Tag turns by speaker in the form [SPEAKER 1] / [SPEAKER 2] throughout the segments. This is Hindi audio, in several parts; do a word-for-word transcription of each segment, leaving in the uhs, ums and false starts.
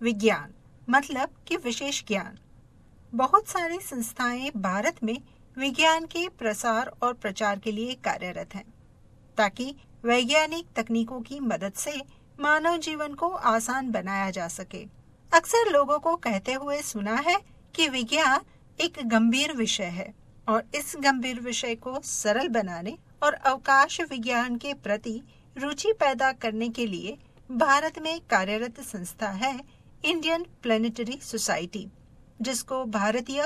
[SPEAKER 1] विज्ञान मतलब कि विशेष ज्ञान। बहुत सारी संस्थाएं भारत में विज्ञान के प्रसार और प्रचार के लिए कार्यरत हैं, ताकि वैज्ञानिक तकनीकों की मदद से मानव जीवन को आसान बनाया जा सके। अक्सर लोगों को कहते हुए सुना है कि विज्ञान एक गंभीर विषय है और इस गंभीर विषय को सरल बनाने और अवकाश विज्ञान के प्रति रुचि पैदा करने के लिए भारत में कार्यरत संस्था है इंडियन प्लेनेटरी सोसाइटी, जिसको भारतीय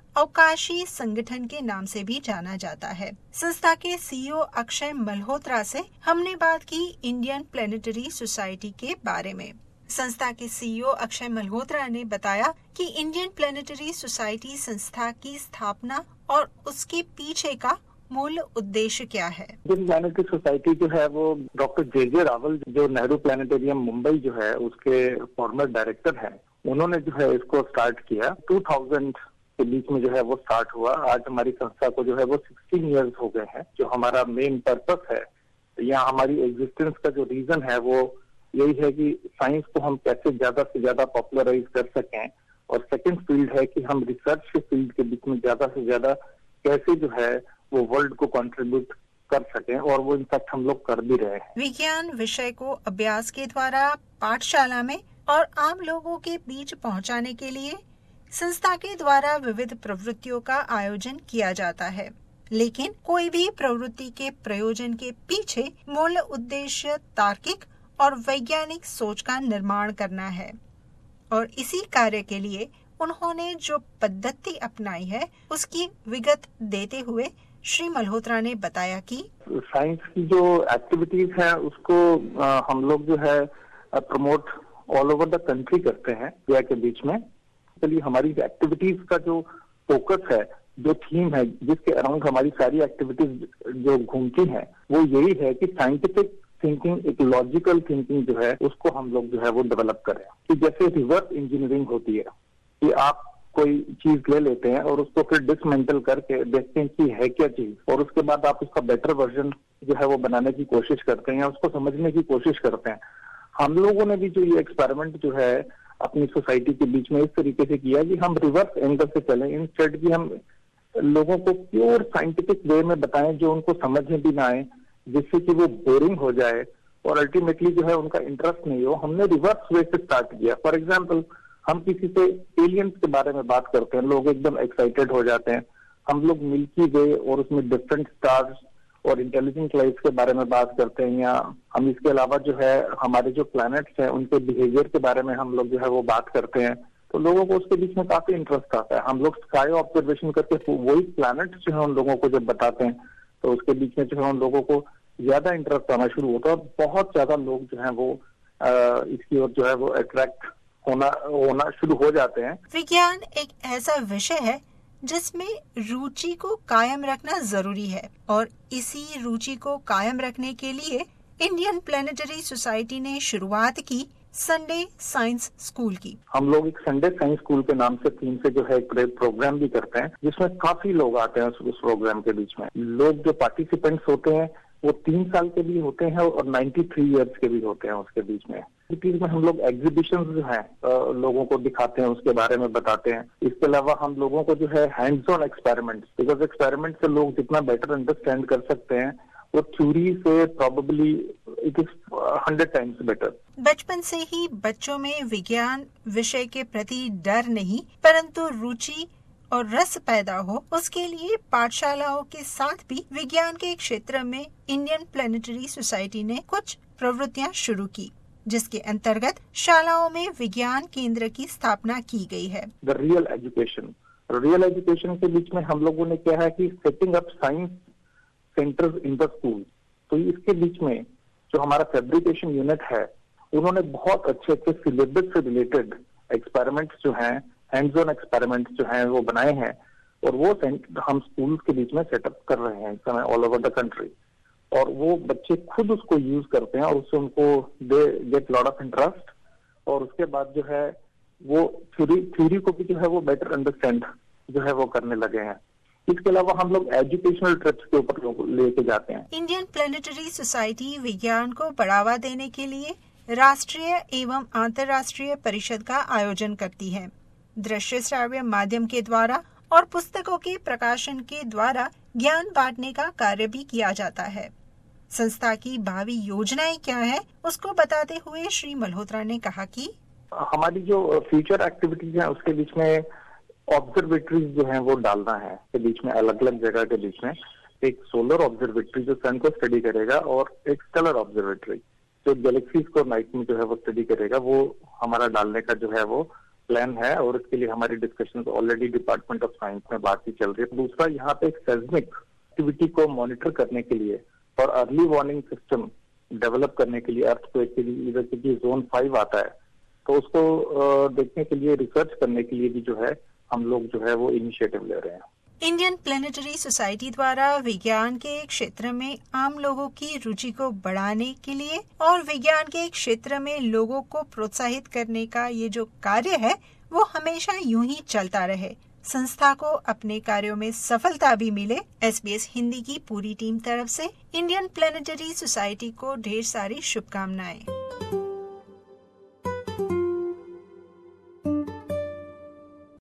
[SPEAKER 1] अवकाशी संगठन के नाम से भी जाना जाता है। संस्था के सीईओ अक्षय मल्होत्रा से हमने बात की इंडियन प्लेनेटरी सोसाइटी के बारे में। संस्था के सीईओ अक्षय मल्होत्रा ने बताया कि इंडियन प्लेनेटरी सोसाइटी संस्था की स्थापना और उसके पीछे का मूल उद्देश्य क्या है।
[SPEAKER 2] इंडियन प्लेनेटरी सोसाइटी जो है वो डॉक्टर जे जे रावल जो नेहरू प्लेनेटेरियम मुंबई जो है उसके फॉर्मर डायरेक्टर हैं, उन्होंने जो है इसको स्टार्ट किया। दो हज़ार के बीच में जो है वो स्टार्ट हुआ। आज हमारी संस्था को जो है वो सोलह इयर्स हो गए हैं। जो हमारा मेन पर्पस है या हमारी एग्जिस्टेंस का जो रीजन है वो यही है कि साइंस को हम कैसे ज्यादा से ज्यादा पॉपुलराइज कर सकें, और सेकंड फील्ड है कि हम रिसर्च के फील्ड के बीच में ज्यादा से ज्यादा कैसे जो है वो वर्ल्ड को कंट्रीब्यूट कर सकें, और वो इनफैक्ट हम लोग कर भी रहे हैं।
[SPEAKER 1] विज्ञान विषय को अभ्यास के द्वारा पाठशाला में और आम लोगों के बीच पहुंचाने के लिए संस्था के द्वारा विविध प्रवृत्तियों का आयोजन किया जाता है, लेकिन कोई भी प्रवृत्ति के प्रयोजन के पीछे मूल उद्देश्य तार्किक और वैज्ञानिक सोच का निर्माण करना है। और इसी कार्य के लिए उन्होंने जो पद्धति अपनाई है उसकी विगत देते हुए श्री मल्होत्रा ने बताया कि
[SPEAKER 2] साइंस की जो एक्टिविटीज है उसको आ, हम लोग जो है promote all over the country करते हैं इंडिया के बीच में। चलिए हमारी एक्टिविटीज का जो फोकस है, जो थीम है, जिसके अराउंड हमारी सारी एक्टिविटीज जो घूमती हैं, वो यही है कि साइंटिफिक थिंकिंग, एक लॉजिकल थिंकिंग जो है उसको हम लोग जो है वो डेवलप करें। कि जैसे रिवर्स इंजीनियरिंग होती है कि आप कोई चीज ले लेते हैं और उसको फिर डिसमेंटल करके देखते हैं कि है क्या चीज, और उसके बाद आप उसका बेटर वर्जन जो है वो बनाने की कोशिश करते हैं या उसको समझने की कोशिश करते हैं। हम लोगों ने भी जो ये एक्सपेरिमेंट जो है अपनी सोसाइटी के बीच में इस तरीके से किया कि हम रिवर्स एंगल से चलें, इंस्टेड की हम लोगों को प्योर साइंटिफिक वे में बताएं जो उनको समझ में भी ना आए, जिससे कि वो बोरिंग हो जाए और अल्टीमेटली जो है उनका इंटरेस्ट नहीं हो। हमने रिवर्स वे से स्टार्ट किया। फॉर एग्जाम्पल, हम किसी से एलियंस के बारे में बात करते हैं, लोग एकदम एक्साइटेड हो जाते हैं। हम लोग मिल्की वे और उसमें डिफरेंट स्टार्स और इंटेलिजेंट लाइफ के बारे में बात करते हैं, या हम इसके अलावा जो है हमारे जो प्लैनेट्स हैं उनके बिहेवियर के बारे में हम लोग जो है वो बात करते हैं। तो लोगों को उसके बीच में काफी इंटरेस्ट आता है। हम लोग स्काई ऑब्जर्वेशन करके वही प्लैनेट्स जो है उन लोगों को जब बताते हैं तो उसके बीच में जो है उन लोगों को ज्यादा इंटरेस्ट आना शुरू होता है और बहुत ज्यादा लोग जो है वो आ, इसकी ओर जो है वो अट्रैक्ट होना होना शुरू हो जाते हैं।
[SPEAKER 1] विज्ञान एक ऐसा विषय है जिसमें रुचि को कायम रखना जरूरी है, और इसी रुचि को कायम रखने के लिए इंडियन प्लेनेटरी सोसाइटी ने शुरुआत की संडे साइंस स्कूल की।
[SPEAKER 2] हम लोग एक संडे साइंस स्कूल के नाम से थीम से जो है एक प्रोग्राम भी करते हैं, जिसमें काफी लोग आते हैं। उस प्रोग्राम के बीच में लोग जो पार्टिसिपेंट्स होते हैं वो तीन साल के भी होते हैं और तिरानवे इयर्स के भी होते हैं। उसके बीच में में हम लोग एग्जीबिशंस जो हैं लोगों को दिखाते हैं, उसके बारे में बताते हैं। इसके अलावा हम लोगों को जो है hands on experiments, because experiment से लोग जितना बेटर अंडरस्टैंड कर सकते हैं वो थ्योरी से probably it is hundred times better.
[SPEAKER 1] बचपन से ही बच्चों में विज्ञान विषय के प्रति डर नहीं परंतु रुचि और रस पैदा हो, उसके लिए पाठशालाओं के साथ भी विज्ञान के क्षेत्र में इंडियन प्लेनेटरी सोसाइटी ने कुछ प्रवृत्तियां शुरू की, जिसके अंतर्गत शालाओं में विज्ञान केंद्र की स्थापना की गई है।
[SPEAKER 2] The real education real education के बीच में हम लोगों ने क्या है कि setting up science centres in the school. तो इसके बीच में जो हमारा फैब्रिकेशन यूनिट है उन्होंने बहुत अच्छे अच्छे सिलेबस से रिलेटेड एक्सपेरिमेंट्स जो हैं, हैंड्स ऑन एक्सपेरिमेंट्स जो हैं वो बनाए हैं, और वो हम स्कूल के बीच में सेटअप कर रहे हैं इस समय ऑल ओवर द कंट्री। और वो बच्चे खुद उसको यूज करते हैं और उससे उनको they get lot of interest, और उसके बाद जो है वो थ्योरी थ्योरी को भी जो है वो बेटर अंडरस्टैंड जो है वो करने लगे हैं। इसके अलावा हम लोग एजुकेशनल ट्रिप्स के ऊपर लोग लेके जाते हैं।
[SPEAKER 1] इंडियन प्लेनेटरी सोसाइटी विज्ञान को बढ़ावा देने के लिए राष्ट्रीय एवं अंतर्राष्ट्रीय परिषद का आयोजन करती है। दृश्य श्राव्य माध्यम के द्वारा और पुस्तकों के प्रकाशन के द्वारा ज्ञान बांटने का कार्य भी किया जाता है। संस्था की भावी योजनाएं क्या है, उसको बताते हुए श्री मल्होत्रा ने कहा कि
[SPEAKER 2] हमारी जो फ्यूचर एक्टिविटीज है उसके बीच में ऑब्जर्वेटरीज जो हैं वो डालना है, के बीच में अलग अलग जगह के बीच में एक सोलर ऑब्जर्वेटरी जो सन को स्टडी करेगा और एक स्टेलर ऑब्जर्वेटरी जो गैलेक्सीज को नाइट में जो है वो स्टडी करेगा, वो हमारा डालने का जो है वो प्लान है और इसके लिए हमारी discussions already department of science में बातचीत चल रही है। दूसरा, यहाँ पे एक सेस्मिक एक्टिविटी को मॉनिटर करने के लिए और अर्ली वार्निंग सिस्टम डेवलप करने के लिए अर्थक्वेक के लिए इधर क्योंकि जोन फाइव आता है तो उसको देखने के लिए, रिसर्च करने के लिए भी जो है हम लोग जो है वो इनिशिएटिव ले रहे हैं।
[SPEAKER 1] इंडियन प्लेनेटरी सोसाइटी द्वारा विज्ञान के क्षेत्र में आम लोगों की रुचि को बढ़ाने के लिए और विज्ञान के क्षेत्र में लोगों को प्रोत्साहित करने का ये जो कार्य है वो हमेशा यूं ही चलता रहे। संस्था को अपने कार्यों में सफलता भी मिले। एसबीएस हिंदी की पूरी टीम तरफ से इंडियन प्लेनेटरी सोसाइटी को ढेर सारी शुभकामनाएं।